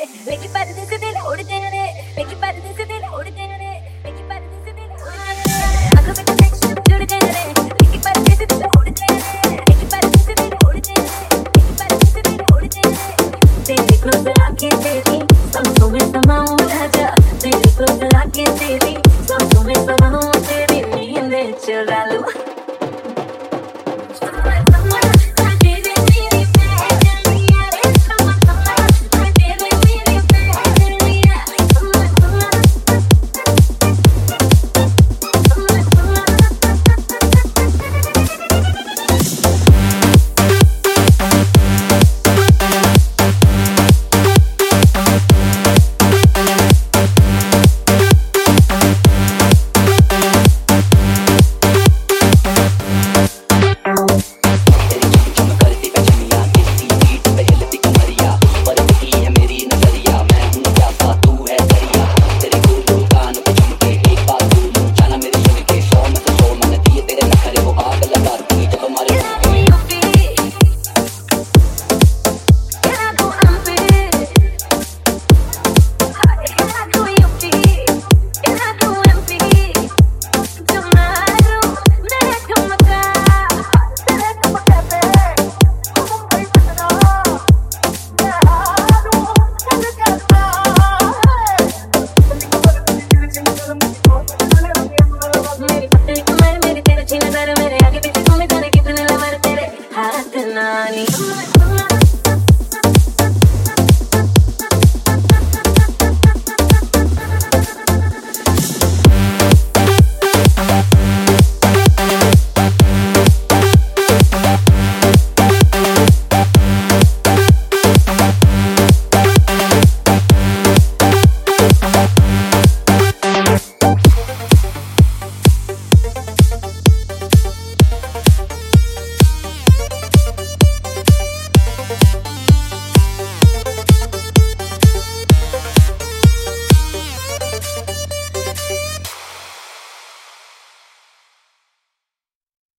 लेके पर्दे से दिल उड़ जाने, लेके पर्दे से दिल उड़ जाने, लेके पर्दे से दिल उड़ जाने, आंखों में कनेक्शन जुड़ जाने, लेके पर्दे से दिल उड़ जाने, लेके पर्दे से दिल उड़ जाने, लेके पर्दे से दिल उड़ जाने। तेरे क्लोज आके तेरी सांसों में समाऊं राजा, तेरे क्लोज आके तेरी सांसों में समाऊं, तेरी नींद चुरा लूं।